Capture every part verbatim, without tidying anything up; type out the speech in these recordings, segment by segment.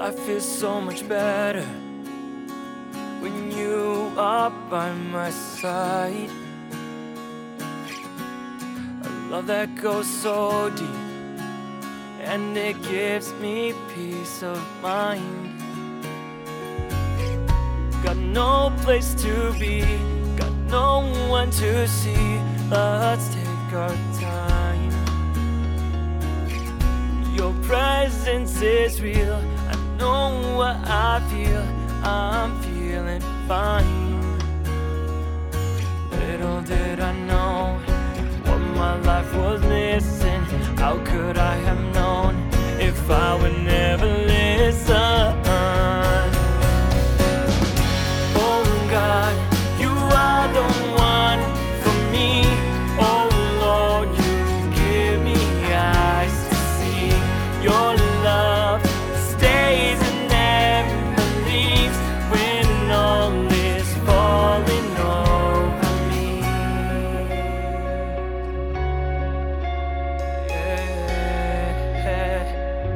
I feel so much better when you are by my side. A love that goes so deep, and it gives me peace of mind. Got no place to be, got no one to see. Let's take our time. Your presence is real, I know what I feel, I'm feeling fine. Little did I know what my life was missing. How could I have known if I would never listen? Oh God, you are the one for me. Oh Lord, you give me eyes to see. Your love stays and never leaves when all is falling over me. Yeah.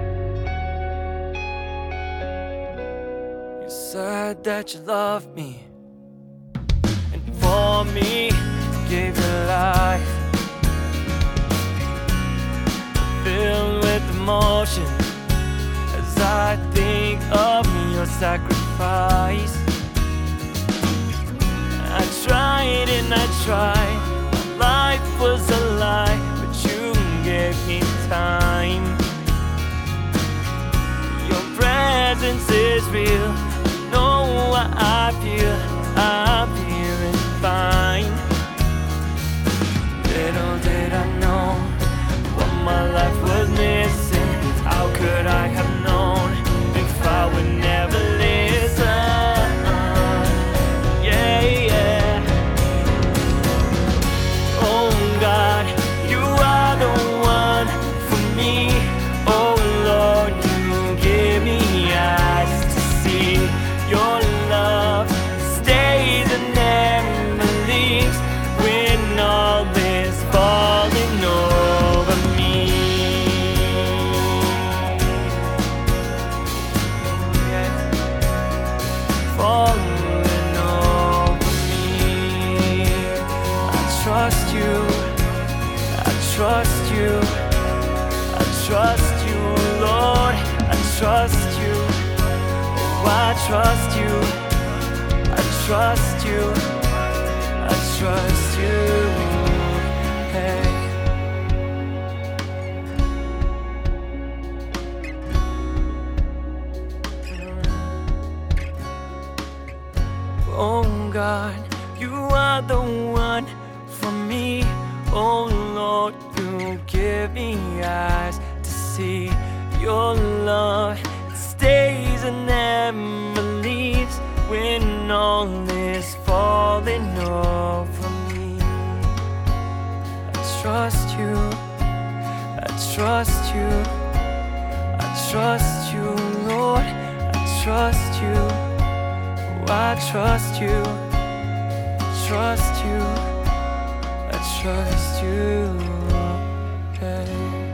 You said that you loved me, and for me gave your life. Filled with emotion as I think of your sacrifice. I tried and I tried, my life was a lie, but you gave me time. Your presence is real, I know what I feel, I'm feeling fine. Little did I know what my life was missing. How could I have known if I would never listen? Yeah, yeah. Oh God, you are the one for me. Oh Lord, you give me eyes to see. Your love stays and never leaves when all is falling over me. Yeah. Falling over me. I trust you, I trust you, I trust you, Lord, I trust you. Oh, I trust you, I trust you, I trust you. Hey. Oh God, you are the one for me. Oh Lord, you give me eyes to see. Your love stays and never leaves when all is falling over me. I trust you, I trust you, I trust you, Lord, I trust you. Oh, I trust you, I trust you, I trust you. Hey.